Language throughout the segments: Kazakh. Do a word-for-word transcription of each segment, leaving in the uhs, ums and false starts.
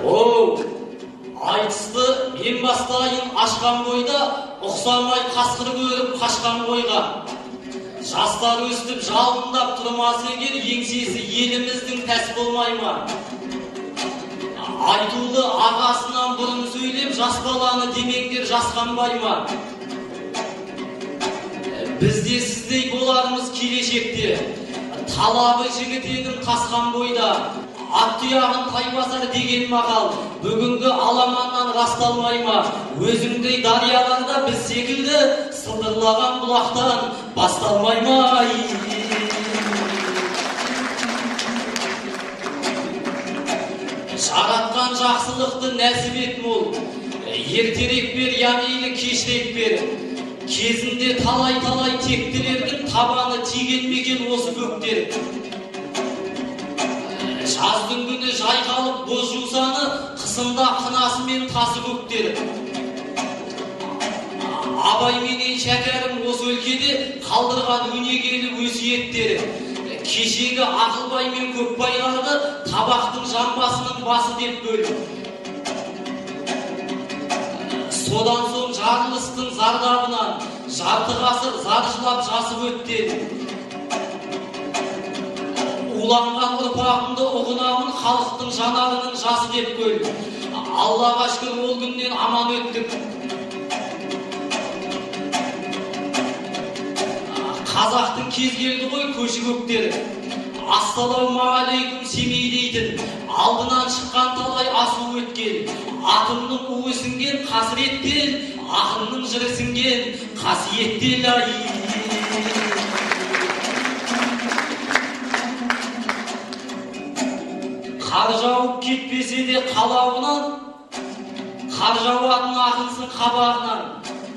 Оу, айтысты мен бастайын ашқан бойда, ұқсамай қасқыр көріп қашқан қойға. Жастар өстіп жалындап тұрмасы егер, еңсесі еліміздің тәс болмай ма? Айтулы ағасынан бұрын сөйлеп, жас баланы демеңдер жасқанбай ма? Бізде сіздей боларымыз келешекте, талабы жігітегін қасқан бойда, ат тұяғын таймасар деген мақал бүгінгі аламаннан расталмай ма? Өзіңдей дарияларда біз секілді сылдырлаған бұлақтан басталмай ма? Жаратқан жақсылықты нәсіп ет мол, ертерек бер, яғни кешірек бер. Кезінде талай-талай тектілердің табаны тиген мекен осы көктер. Жаздың күні жайқалып боз жусаны, қысында қынасымен тасы көктер. Абай менен шәкәрім осы өлкеде қалдырған өнегелі өсиеттері. Кешегі Ақылбай мен Көкбайларды табақтың жамбасының басы деп бөл. Содан соң жарылыстың зардабынан жарты ғасыр заржылап жасып өтті. Уланған ұрпағымды ұғынамын, халықтың жанарының жасы деп көл. Аллаға шүкір ол күннен аман өттік. Қазақтың кез келді ғой көші көктері. Ассалаумағалейкум Семей дейтін, алдынан шыққан талай асу өткен. Атымның уы сіңген қасіреттен, ақынның жыры сіңген қасиеттен. Қар жауып кетпесе де қалауынан, қар жауатын ақынсың қабағынан.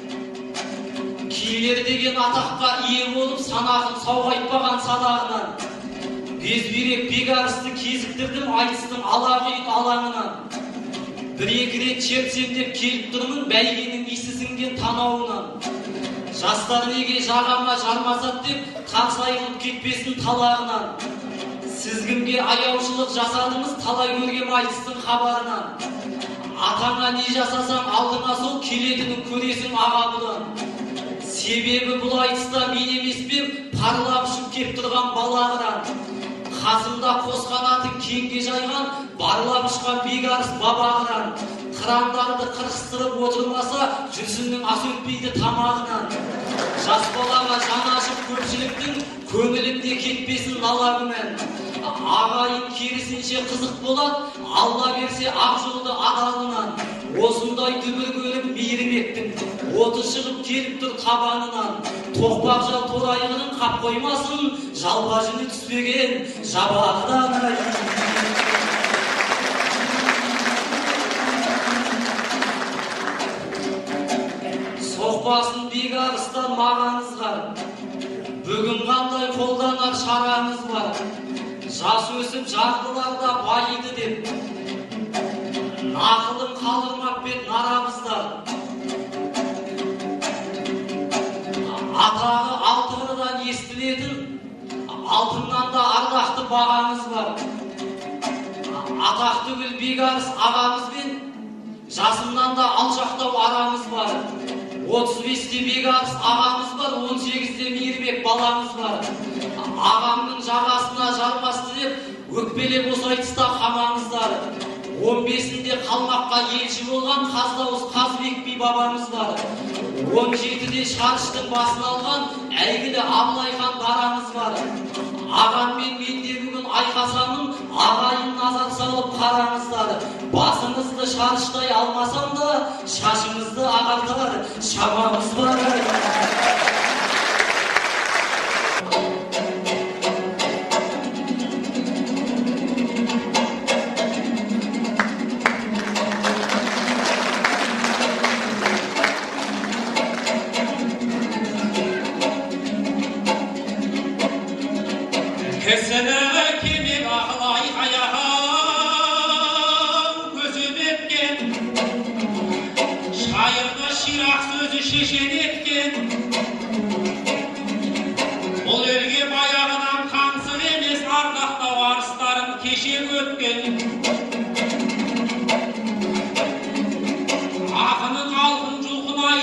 Кейлер деген атаққа ие болып, санағын сауғайтпаған садағынан. Безберек бекарысты кезіктірдім айтыстың алағүйт алаңынан. Бір-екі рет шертсем деп келіп тұрмын, бәйгенің исі сіңген танауынан. Жастар неге жағама жармасат деп, таңсайғып кетпесін талағынан. Сіз кімге аяушылық жасадыңыз, талай көргем айтыстың хабарынан. Атаңа не жасасаң алдыңа сол, келетінін көресің аға бұдан. Себебі бұл айтыста мен емеспем, парлап ұшып кеп тұрған балағынан. Қасымда қос қанатын кеңге жайған, барлап ұшқан бекарыс бабағынан. Қырандарды қырқыстырып отырмаса, жүрсіннің ас өтпейді тамағынан. Жас балаға жаны ашып көпшіліктің, көңілімде кетпесін нала күмән. Ағайын керісінше қызық болады, Алла берсе ақ жолды адалынан. Осындай дүбір көріп мейірмектің, оты шығып келіп тұр табанынан. Тоқпақ жал торайғының қап қоймасын, жалба жүні түспеген жабағыдан. Соқпасын бекарыстан мағаңызға, бүгін қандай қолданар шараңыз бар. Жас өсіп жартыларда байыды деп, нақылын қалдырмақ бет нарамыздар. Атағы алтынырдан естілетін, алтыннан да ардақты бағаңыз бар. Атақты гүл бекарыс ағамызбен, жасымнан да алшақтау арамыз бар. отыз бесте бекарыс ағамыз бар, он сегізде мейірбек баламыз бар. Ағамның жағасына жармасты деп, өкпелеп осы айтыста қамаңыздар. он бесінде қалмаққа елші болған Қаздауыз Қазбек би бабамыз бар. он жетіде Шарыштың басын алған әйгілі Абылайхан дарамыз бар. Ағаммен менде бүгін айқасамын, ағайын назар салып қараңыздар. Басыңызды шарыштай алмасам да, шашыңызды ағартар шамамыз бар.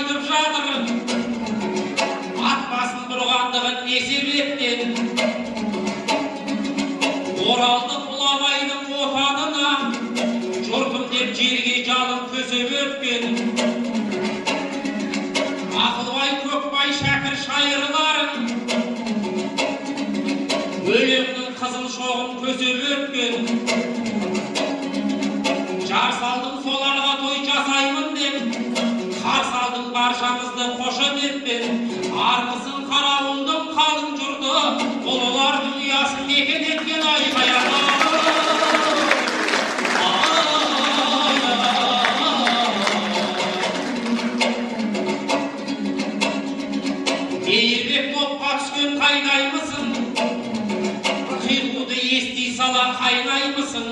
айтып жатыр. Ат басын бұрғандығын не себептен? Оралды Құлабайдың отанына жұртым деп жерге жалын көсеп өткен. Ақылбай, Көкбай, Шәкір шайырларын өлеңнің қызыл шоғын көсеп өткен. Жар салдың соларға той жасаймын деп, қар салдың баршамызды қошеметпен. Армысың қарауылдың қалың жұрты, ұлылар дүниясын мекен еткен айқаяға. Мейірбек топқа түскен қайнаймысың, қиқуды ести сала қайнаймысың.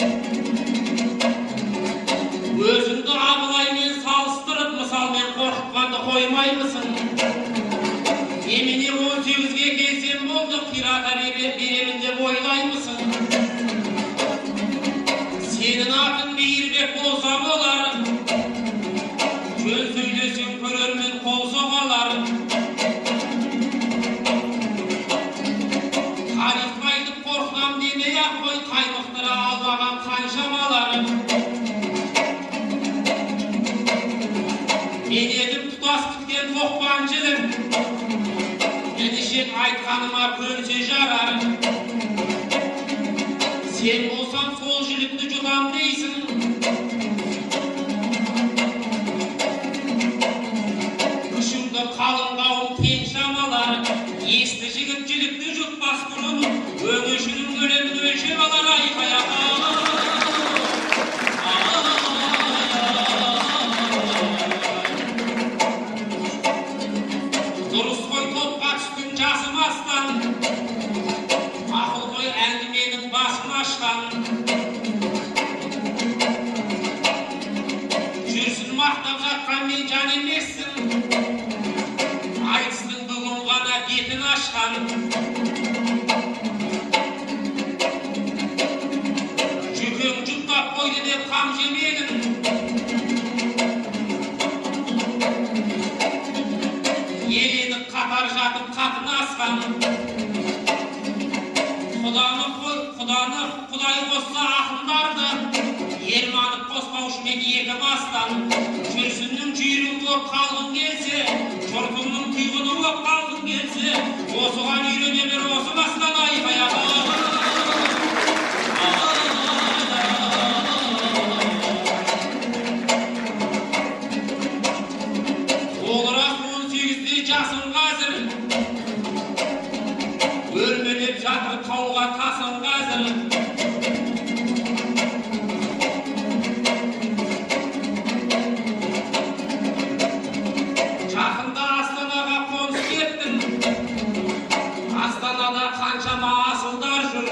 Өзіңді Абылаймен салыстырып, мысалмен қорқытқанды қоймаймысың. Немене он сегізге келсем болды, қирата беремін деп ойлаймысың. Сенің атың Мейірбек болса болар, жөн сөйлесең көрермен қол соғалар. Тарихты айтып қорқынам демей-ақ қой, қаймықтыра алмаған қаншамалар. Мен едім тұтас біткен тоқпан жілім, енешек айтқаныма көнсе жарар. Сен болсаң сол жілікті жұтам дейсің. Күшіңді қалың қауым кең шамалар. Есті жігіт жілікті жұтпас бұрын, өңешінің өлемін өлшеп алар айқаяға. Дұрыс қой, топқа түскен жасым астан, ақыл қой әңгіменің басын ашқан. Жүрсін мақтап жатқан мен жан емессің, айтыстың бүгін ғана бетін ашқан. Жүкең жұттап қойды деп қам жемедің, елені қатар жатып қатынасқан. Құданы қой, құданы құдай қосса ақындарды, ерманып қоспаушымен екі бастан. Жүрсіннің жүйрігі боп қалғың келсе, жұртыңның күйгіні боп қалғың келсе, осыған үйрене бер осы бастан айқаяға. Олырақ он сегізде жасым қазір, өрмелеп жатыр тауға тасым қазір. Жақында Астанаға қоныс кеттім, Астанада қаншама асылдар жүр.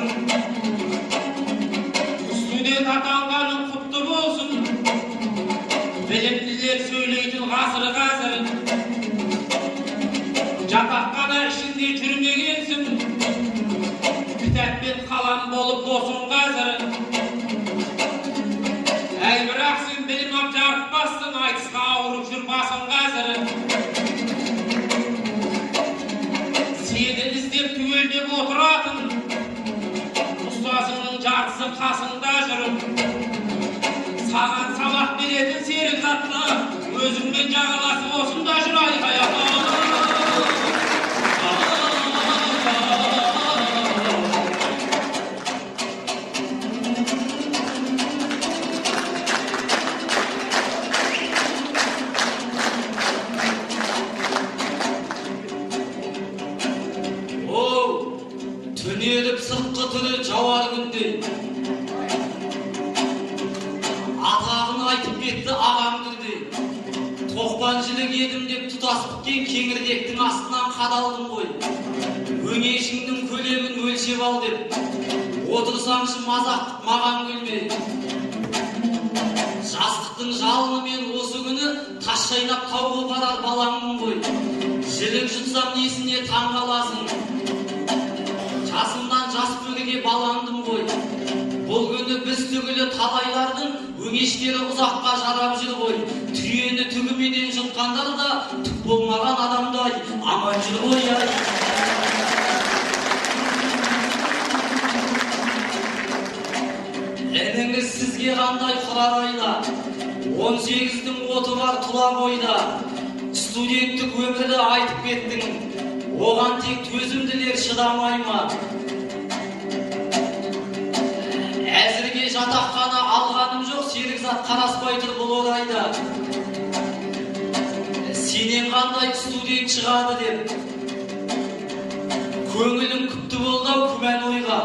Студент атанғаның құтты болсын, білімділер сөйлейтін ғасыр қазір. Жатақхана ішінде жүрмегенсің, кітаппен қалам болып досың қазір. Әй бірақ сен білім ап жарытпастың, айтысқа ауырып жүр басың қазір. Сені іздеп түгелдеп отыратын, ұстазыңның жартысы қасыңда жүріп. Саған сабақ беретін серік затты, өзіңмен жағаласып осында жүр айқаяға. Түнеліп сыртқы түні жауар күндей, атағын айтып кетті ағам күрдей. Тоқпан жілік едім деп тұтас біткен кеңірдектің астынан қадалдым ғой. Өңешіңнің көлемін өлшеп ал деп, отырсаңшы мазақтық маған күлме. Жастықтың жалынымен осы күні тас шайнап тауға барар балаңмын ғой. Жілік жұтсам несіне таң қаласың, жасымдан жас бөріге баландым ғой. Бұл күні біз түгілі талайлардың өңештері ұзаққа жарап жүр ғой. Түйені түгіменен жұтқандар да түк болмаған адамдай аман жүр ғой. Ай. Еніңіз сізге қандай құрар айда, он сегіздің оты бар тұла бойда. Студенттік өмірді айтып кеттің, оған тек төзімділер шыдамай ма? Әзірге жатақхана алғаным жоқ, серікзат қараспай тұр бұл орайда. Сенен қандай студент шығады деп көңілім күпті болдау күмән ойға.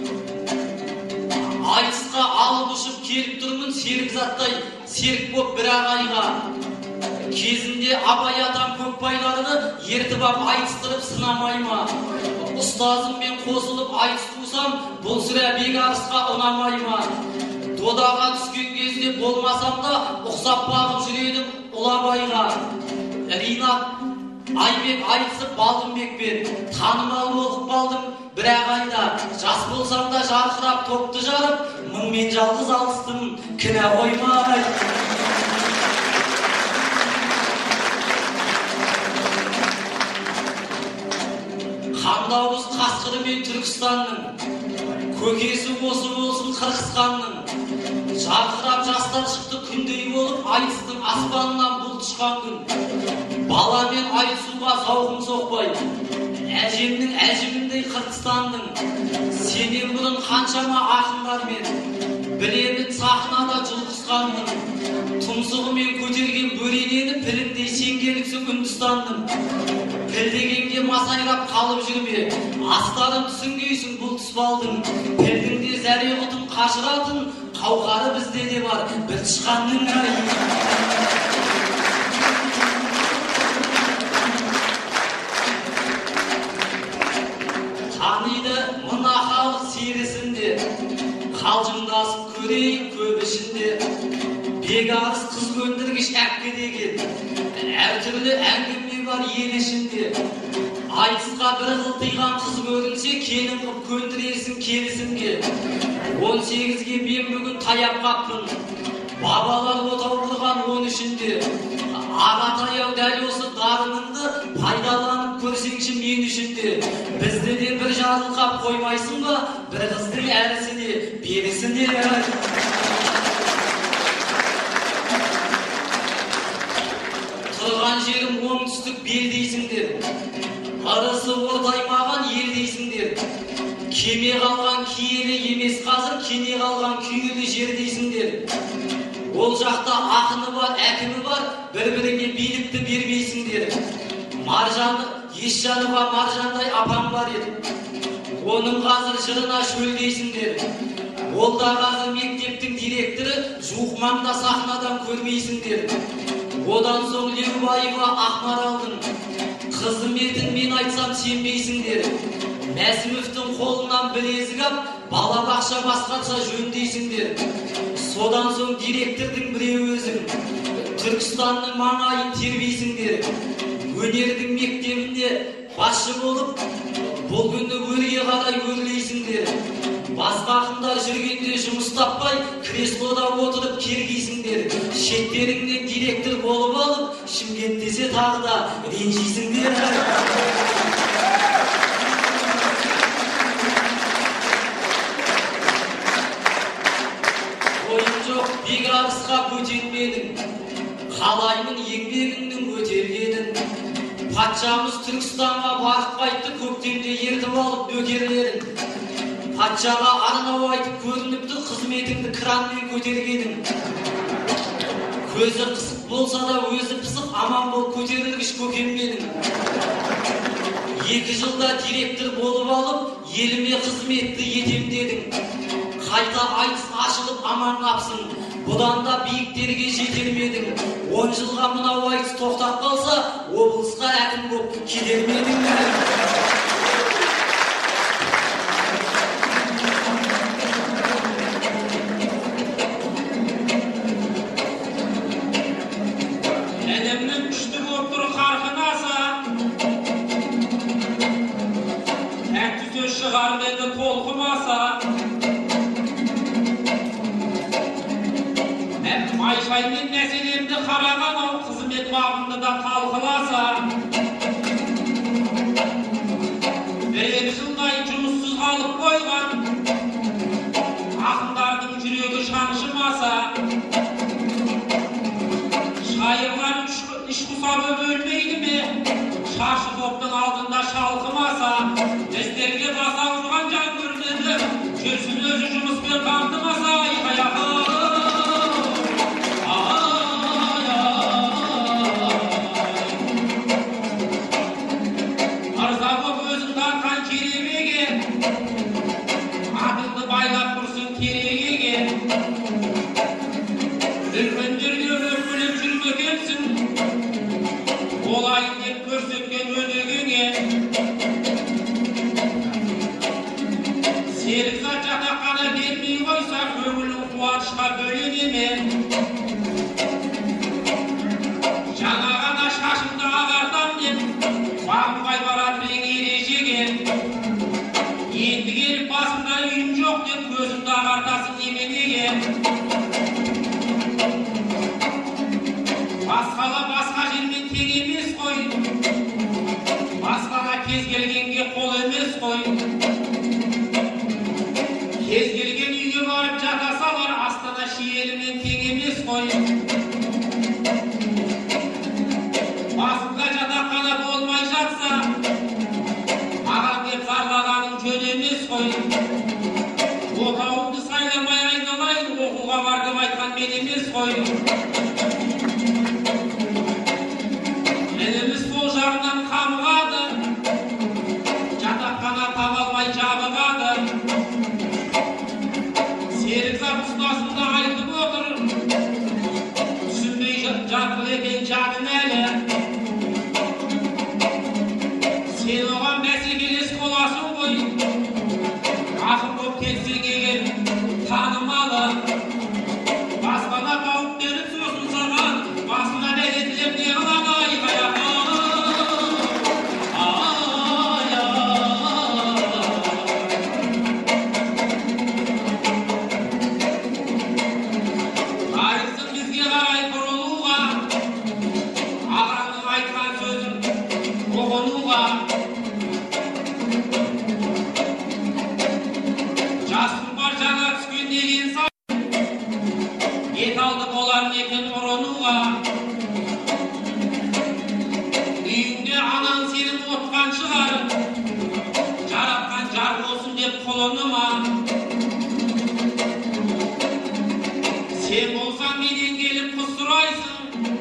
Айтысқа алып ұшып келіп тұрмын серікзаттай серік боп бір ағайға. Кезінде абай атам көкбайларды ертіп ап айтыстырып сынамай ма? Ұстазыммен қосылып айтыс қусам, бұл сірә бекарысқа ұнамай ма? Додаға түскен кезде болмасам да ұқсап бағып жүредім ұлабайға. Ринат, Айбек айтысып Балдымбекпен танымал болып қалдым бір ағайда. Жас болсам да жарқырап топты жарып, мыңмен жалғыз алыстым, кінә қоймай. Қандауыз Қасқыры мен Түркістанның, көкесі осы болсын Қырғызстанның. Жарқырап жастар шықты күндей болып, айтыстың аспанынан бұлт ұшқан күн. Баламен айтысуға зауқым соқпай, әжемнің әжіміндей Қырғызстанның. Сенен бұрын қаншама ақындармен білемін сахнада жұлқысқанмын. Тұмсығымен көтерген бөренені піліндей сенгеніксің Үндістанның. Пілдегенге масайрап қалып жүрме, астарын түсінгейсің бұл тұспалдың. Пілдіңде зәре құтын қашыратын қауқары бізде де бар бір тышқанның. Таниды мына халық серісінде, қалжыңдасып көрейін көп ішінде. Бекарыс қыз көндіргіш әпке деген, әртүрлі әңгіме бар ел ішінде. Айтысқа бір қылтиған қыз көрінсе, келін қып көндіресің келісімге. он сегізге мен бүгін таяп қаппын, бабалар отау құрған он үшінде. Ағатаяу дәл осы дарыныңды пайдаланып көрсеңші мен үшінде. Бізді де бір жарылқап қоймайсың ба, бір қыздың әрісі де берісі де. Тұрған жерім оңтүстік бел дейсіңдер, арысы ортаймаған ел дейсіңдер. Кеме қалған киелі емес қазір, кене қалған күйелі жер дейсіңдер. Ол жақта ақыны бар, әкімі бар, бір-біріңе билікті бермейсіңдер. Маржанды, Есжанова Маржандай апам бар еді, оның қазір жырына шөлдейсіңдер. Ол да қазір мектептің директоры, жуық маңда сахнадан көрмейсіңдер. Одан соң Леубаева Ақмаралдың қызметін мен айтсам сенбейсіңдер. Мәсімовтың қолынан білезік ап, балабақша басқанша жөндейсіңдер. Содан соң директордың біреу өзің, Түркістанның маңайын тербейсіңдер. Өнердің мектебінде басшы болып, бұл күнді өрге қарай өрлейсіңдер. Басқа ақындар жүргенде жұмыс таппай, креслода отырып кергейсіңдер. Шеттеріңнен директор болып алып, Шымкент десе тағы да ренжейсіңдер. Ойым жоқ, бекарысқа көтермедің, қалаймын еңбегіңнің өтергенін. Патшамыз Түркістанға барып қайтты, көктемде ертіп алып бөкерлерін. Патшаға арнау айтып көрініпті, қызметіңді кранмен көтергенің. Көзі қысық болса да өзі пысық, аман бол көтерілгіш көкемменің. Екі жылда директор болып алып, еліме қызметті етем дедің. Қайта айтыс ашылып аман қапсың, бұдан да биіктерге жетелмедің. Он жылға мынау айтыс тоқтап қалса, облысқа әкім боп кедермедің. айшаймен мәселемді қараған ау қызмет бабымды да талқыласа. Бір жылдай жұмыссыз қалып қойған ақындардың жүрегі шаншымаса. Шайырлар іш құсабы бөлмейді ме? Шашы топтың алдында шалқымаса. Біздерге баса ұрған жан көрмеді. Жүрсін өзі жұмыспен қамтымаса. Айқаяғы Арза боп өзін тартқан керемеге, атыңды байлап тұрсын керегеге. Үлкендерге өкіліп жүрмекенсің, олайын деп көрсеткен өнегеңе. Серікзат жатақхана келмей қойса, көңілің қуанышқа бөлене ме? Жаңа ғана шашымды ағартам деп, бағынбай барады рең ережеге. Енді келіп басында үйім жоқ деп, көзімді ағартасың неменеге? Басқала басқа жермен тең емес қой. Басқаға кез келгенге қол емес қой. Кез келген үйге барып жата салар, астана шиелімен тең емес қой. Басында жатақхана болмай жатса, маған деп зарлағаның жөн емес қой. Отауымды сайламай айналайын, оқуға бар деп айтқан мен емес қой. Еліміз сол жағынан қамығады, жатақхана таба алмай жабығады. Серікзат ұстасында айтып отыр, түсінбей жатыр екен жанын әлі. Сен оған бәсекелес боласың ғой, ақын боп кетсең егер танымалы. Баспана тауып беріп сосын саған, басына бәлетілеп не қылады айқаяғы. Тарихтың бізге қарай бұрылуға, ағаңның айтқан сөзін ұғынуға. Жасым бар жаңа түскен деген сай, ет алды болар некен ұрынуға. Үйіңде анаң сенің отқан шығар, жаратқан жар болсын деп құлыныма. Сен болсаң менен келіп қыз сұрайсың,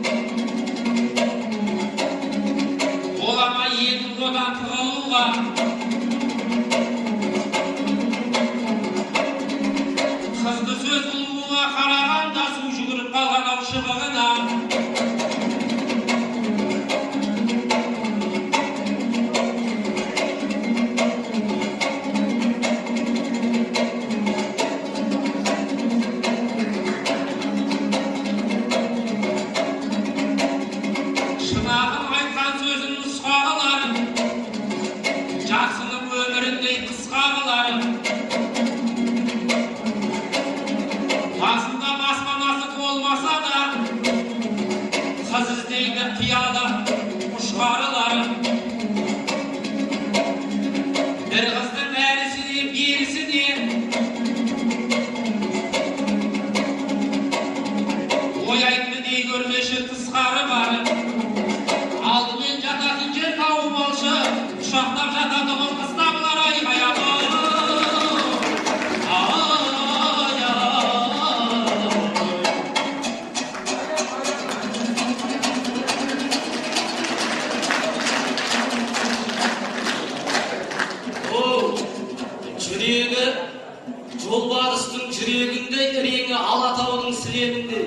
болама елдің одан тығылуға. Қызды сөз ұлуға қарағанда су жүгіріп қалған ау шыбығына. Шынағын айтқан сөзін нұсқағылар, жақсының өміріндей қысқағылар. Басында баспанасы болмаса да, қыз іздейді қияда ұшқарылар. Бір қыздың әрісіне берісіне, ойайтын дей көрмеші тысқары бар. Алдымен жататын жер тауып алшы, ұшақтап жатады ғой қыстағылар айқаяғы. Жүрегі жолбарыстың жүрегіндей, іреңі Алатаудың сілеміндей.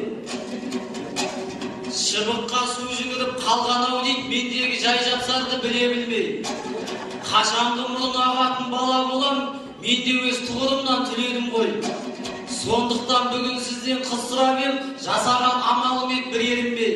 Шыбыққа су жүгіріп қалған ау дейді, мендегі жай жапсарды біле білмей. Қашанғы мұрын ағатын бала болам, мен де өз тұғырымнан түледім ғой. Сондықтан бүгін сізден қыз сұрап ем, жасаған амалым ет бір ерінбей.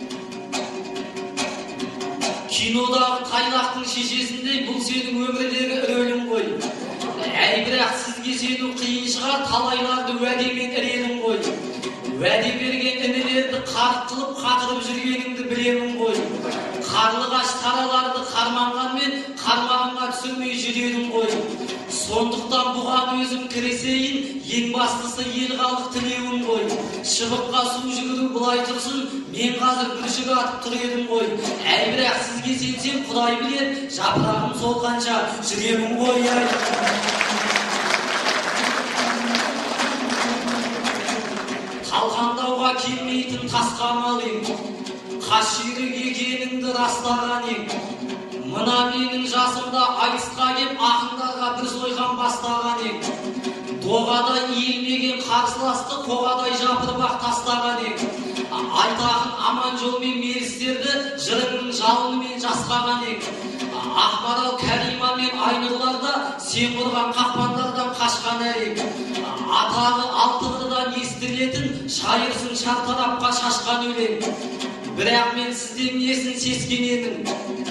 Кинодағы тайлақтың шешесіндей, бұл сенің өмірдегі рөлің ғой. Әй, бірақ сізге сену қиын шығар, талайларды уәдемен іредің ғой. Уәде берген інілер қарық қылып қатырып жүргеніңді білемін ғой. Қарлығаш тараларды қарманғанмен қармағыңа түсірмей жүредім ғой. Сондықтан бұған өзім кіресейін, ең бастысы ел халық тілеуім ғой. Шыбыққа су жүгіру былай тұрсын, мен қазір бүршік атып тұр едім ғой. Әй бірақ сізге сенсем Құдай білер, жапырағым солғанша жүремін ғой. Талқандауға келмейтін тасқа малың, қас жүйрік екеніңді растаған ең. Мына менің жасымда айтысқа кеп ақындарға бір сойған бастаған ең. Доғадай иілмеген қарсыласты қоғадай жапырып-ақ тастаған ең. Айтақын аман жолмен мерістерді жырыңның жалынымен жасқаған ең. Ақмарал, Кәрима мен Айнұрларда сен құрған қақпандардан қашқан әрең. Атағы алтығырдан естіретін шайырсың шартарапқа шашқан өлең. Бірақ мен сізден несін сескенемін?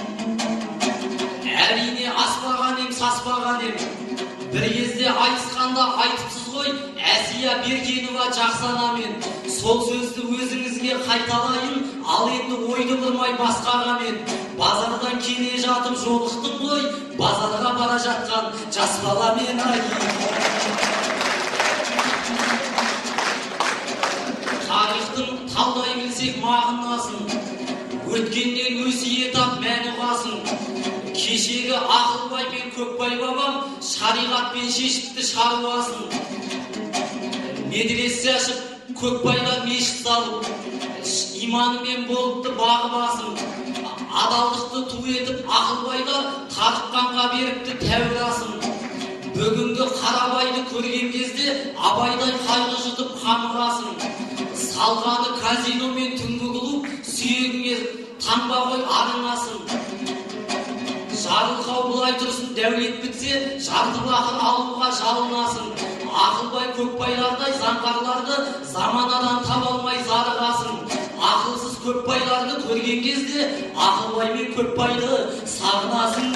Әрине аспаған ем, саспаған ем. Бір кезде айтысқанда айтыпсыз ғой, Әсия Беркенова жақсанамен. Сол сөзді өзіңізге қайталайын, ал енді ойды бұрмай басқаға мен. Базардан келе жатып жолықтым ғой, базарға бара жатқан жас баламен айын. Тарихтың талдай білсек мағынасын, өткеннен өсиет ап мәні ұғасын. Кешегі Ақылбай мен Көкбай бабам шариғатпен шешіпті шаруасын. Медресе ашып, Көкбайға мешіт салып, иманымен болыпты бағы басын. Адалдықты ту етіп Ақылбайға тартыққанға беріпті тәурасын. Бүгінгі Қарабайды көрген кезде Абайдай қайғы жұтып қамырасын. Салғаны казино мен түнгі клуб, сүйегіңе таңба ғой арыңасын. Жарылқау бұлай тұрсын, дәулет бітсе, жарты бақыр алуға жалынасың. Ақылбай Көкбайлардай заңғарларды заманадан таба алмай зарығасың. Ақылсыз Көкбайларды көрген кезде Ақылбай мен Көкбайды сағынасың.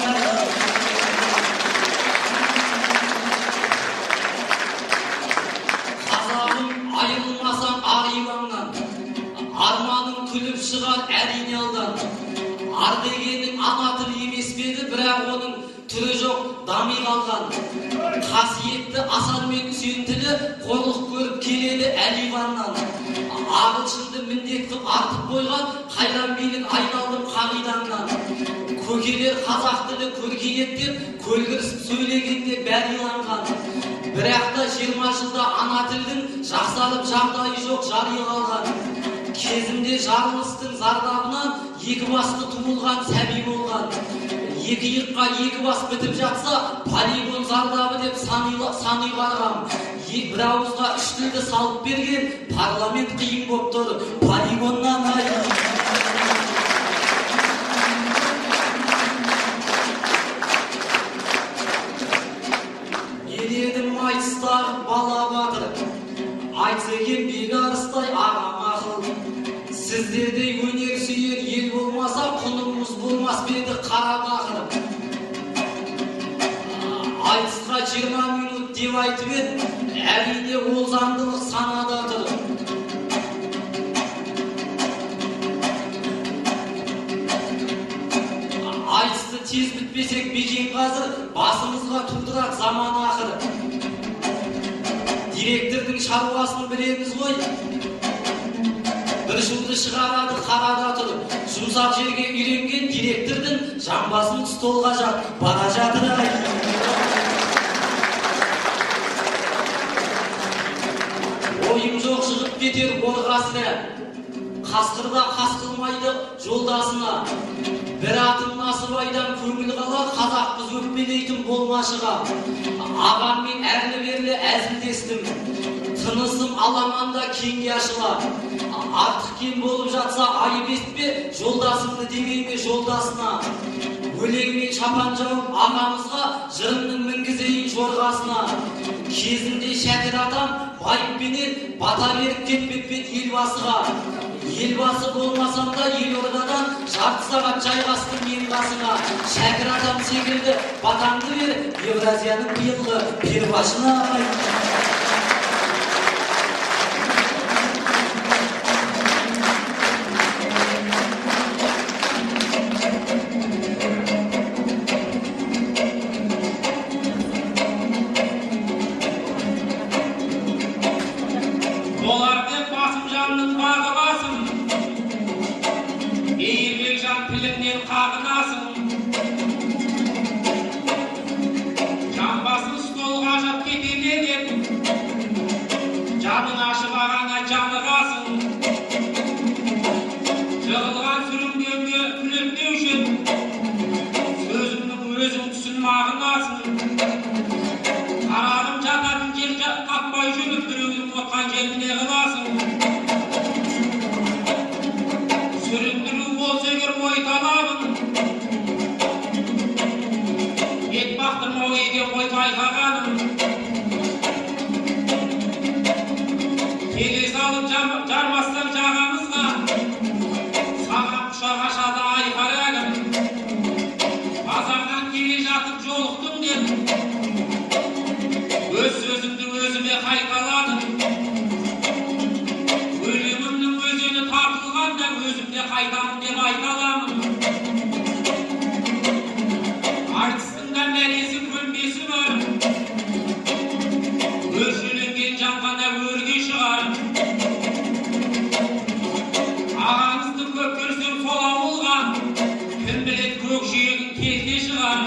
Қазағым, айырылмасам ар имамнан, арманың күліп шығар әрине алдан. Ар дегенің ана тілі емес педі, бірақ оның түрі жоқ, дами қалған. Қасиетті Асан мен Үсен тілі қорлық көріп келеді Әливаннан. Ағылшынды міндет қып артып қойған қайран билік айналдым қағидаңнан. Көкелер қазақ тілі көркейеттеп, көлгірісіп сөйлегенде бәрі иланған. Бірақ та жиырма жылда ана тілдің жақсарып жағдайы жоқ жария қалған. Кезінде жарылыстың зардабынан екі басты туылған сәби болған. Екі иыққа екі бас бітіп жатса, полигон зардабы деп саны барғам. Бір ауызға үш тілді салып берген парламент қиын боп тұр, полигоннан айырылып. Мен едім айтыстағы бала батыр, айтса екен бекарыстай ағам ақыл. Сіздердей өнер сүйер ел болмаса, құнымыз болмас беді қара бақыр. Айтысқа жиырма минут деп айтып ед, әрине ол заңдылық санада тұр. Айтысты тез бітпесек бекем қазір, басымызға тудырақ заман ақыр. Директордың шаруасын білеміз ғой, бір жылды шығарады қарада тұрып. Жұмсақ жерге үйренген директордың жамбасын столға жат бара жатыр. Ойым жоқ шығып кетер орғасына, қасқырда қас қылмайды жолдасына. Бір атым Насыбайдан көңіл қала, қазақпыз өкпелейтін болмашыға. Ағаммен әрлі-берлі әзілдестім, тынысым аламанда кеңге ашыла. Артық кем болып жатса айып етпе, жолдасыңды демейме жолдасына. Өлеңмен шапан жауып ағамызға, жырымның мінгізейін жорғасына. Кезінде Шәкір атам байыппенен бата беріп кетпеп пе елбасыға. Елбасы болмасам да елордадан жарты сағат жайғастым мен қасыңа. Шәкір атам секілді батаңды бер, Евразияның биылғы первашына. Tuğanның bağı басым, Мейірбек жан тіліңнен қағынасың. Жамбасын столға жап кетеме деп, жаның ашымағана жанығасың. Жығылған сүрінгенге күлімдеу үшін, сөзіңнің өзің түсін мағынасың. Қарағым жататын жер таппай жүріп, біреудің отқан жеріне қыласың. Сүріндіру болса егер ой талабың, ет бақтым ойге ой байқағаным. Келе салып жармастан жағамызға, саған құшақ ашады айқар әлім. Базардан келе жатып жолықтым деп, өз сөзімді өзіме қайталадым. Өлемімнің өзені тартылғанда өзімде қайтамын деп айталамын. Айтыстың да мәнесі көнбесі бар, өршеленген жан ғана өрге шығар. Ағаңызды көп көрсем сол ауылға, кім білет көкжиегін келте шығар.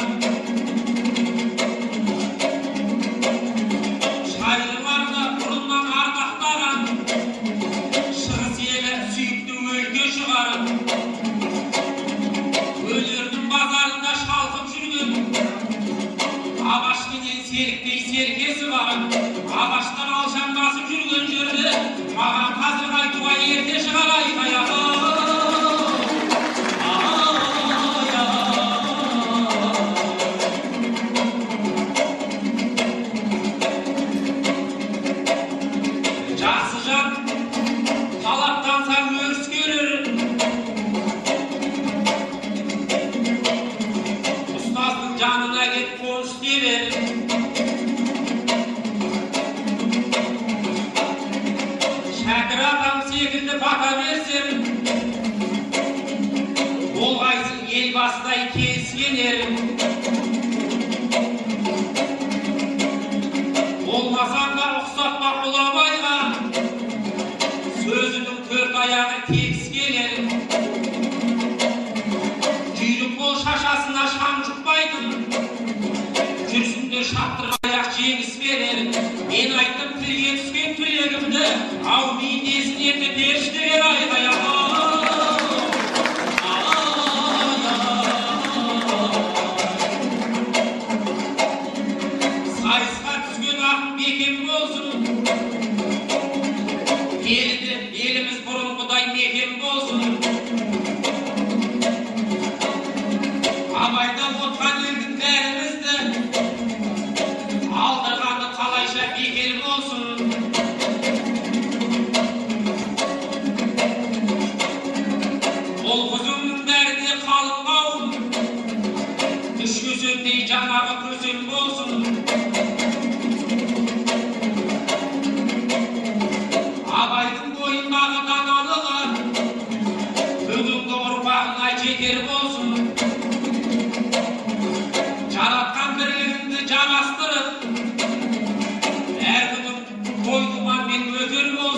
Шайырларды бұрыннан ардақтаған, шығыс елі сүйікті өлке шығар. Өлердің базарында шалқып жүрген, ағашпенен серіктей серкесі бар. Ағаштар алшан басып жүрген жерді, маған қазір айтуға ерте шығар айқая. Жақсы жан талаптанса өріс көрер, ұстаздың жанына кеп қоныс тебер. Шәкір атам секілді бата берсем, болғайсың ел бастай келіскен ерім. Болмасаң да ұқсатма Құлабайға, сөзінің төрт аяғы тегіс келер. Жүйрік бол шашасына шаң жұқпайтын, жүрсінде шаптырмай-ақ жеңіс берер. Мен айттым тілге түскен тілегімді, ау мейдесін енді періштелер айғая. Сайысқа түскен ақын бекем болсын, еліміз бұрынғыдай мекен болсын. Абайда отқан елдің бәрімізді, алдырғаны қалайша бекер болсын. Ол құзымның бәріне қалың қауым, үш көсемдей жаңағы көсем болсын. Абайдың бойындағы даналығы, бүгінгі ұрпағына жетер болсын. Жаратқан бірлігіңді жанастырып, әр күнің той думанмен өтер болсын.